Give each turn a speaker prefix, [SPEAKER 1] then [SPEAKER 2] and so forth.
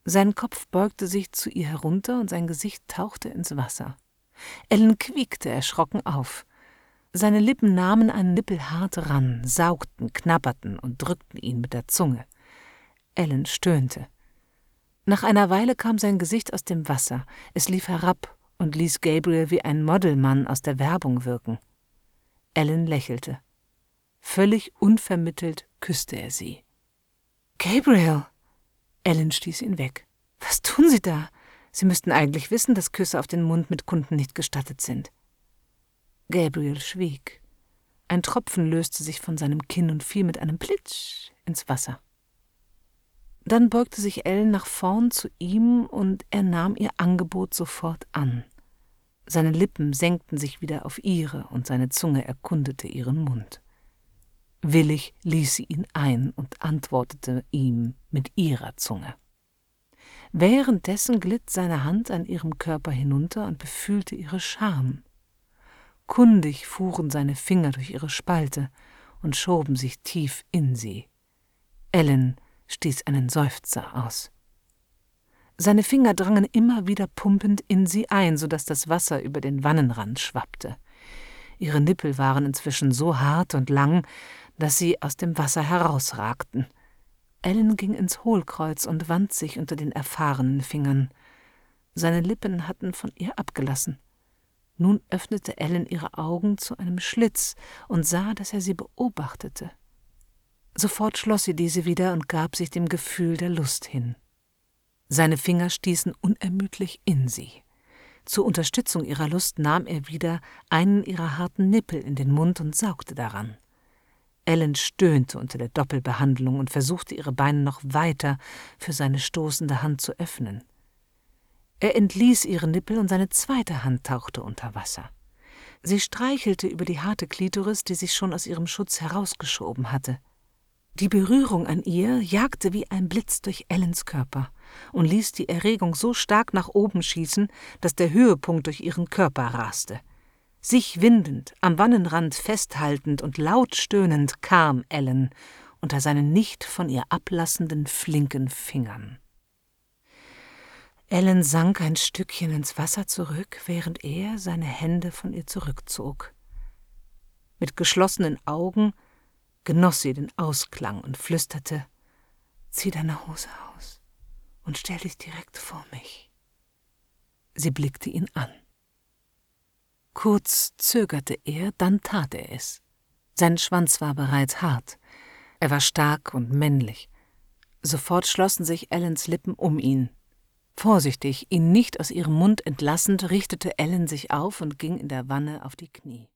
[SPEAKER 1] Sein Kopf beugte sich zu ihr herunter und sein Gesicht tauchte ins Wasser. Ellen quiekte erschrocken auf. Seine Lippen nahmen einen Nippel hart ran, saugten, knabberten und drückten ihn mit der Zunge. Ellen stöhnte. Nach einer Weile kam sein Gesicht aus dem Wasser. Es lief herab und ließ Gabriel wie ein Modelmann aus der Werbung wirken. Ellen lächelte. Völlig unvermittelt küsste er sie. »Gabriel!« Ellen stieß ihn weg. »Was tun Sie da? Sie müssten eigentlich wissen, dass Küsse auf den Mund mit Kunden nicht gestattet sind.« Gabriel schwieg. Ein Tropfen löste sich von seinem Kinn und fiel mit einem Plitsch ins Wasser. Dann beugte sich Ellen nach vorn zu ihm und er nahm ihr Angebot sofort an. Seine Lippen senkten sich wieder auf ihre und seine Zunge erkundete ihren Mund. Willig ließ sie ihn ein und antwortete ihm mit ihrer Zunge. Währenddessen glitt seine Hand an ihrem Körper hinunter und befühlte ihre Scham. Kundig fuhren seine Finger durch ihre Spalte und schoben sich tief in sie. Ellen stieß einen Seufzer aus. Seine Finger drangen immer wieder pumpend in sie ein, so dass das Wasser über den Wannenrand schwappte. Ihre Nippel waren inzwischen so hart und lang, dass sie aus dem Wasser herausragten. Ellen ging ins Hohlkreuz und wand sich unter den erfahrenen Fingern. Seine Lippen hatten von ihr abgelassen. Nun öffnete Ellen ihre Augen zu einem Schlitz und sah, dass er sie beobachtete. Sofort schloss sie diese wieder und gab sich dem Gefühl der Lust hin. Seine Finger stießen unermüdlich in sie. Zur Unterstützung ihrer Lust nahm er wieder einen ihrer harten Nippel in den Mund und saugte daran. Ellen stöhnte unter der Doppelbehandlung und versuchte, ihre Beine noch weiter für seine stoßende Hand zu öffnen. Er entließ ihre Nippel und seine zweite Hand tauchte unter Wasser. Sie streichelte über die harte Klitoris, die sich schon aus ihrem Schutz herausgeschoben hatte. Die Berührung an ihr jagte wie ein Blitz durch Ellens Körper und ließ die Erregung so stark nach oben schießen, dass der Höhepunkt durch ihren Körper raste. Sich windend, am Wannenrand festhaltend und laut stöhnend kam Ellen unter seinen nicht von ihr ablassenden flinken Fingern. Ellen sank ein Stückchen ins Wasser zurück, während er seine Hände von ihr zurückzog. Mit geschlossenen Augen genoss sie den Ausklang und flüsterte: »Zieh deine Hose aus und stell dich direkt vor mich.« Sie blickte ihn an. Kurz zögerte er, dann tat er es. Sein Schwanz war bereits hart. Er war stark und männlich. Sofort schlossen sich Ellens Lippen um ihn. Vorsichtig, ihn nicht aus ihrem Mund entlassend, richtete Ellen sich auf und ging in der Wanne auf die Knie.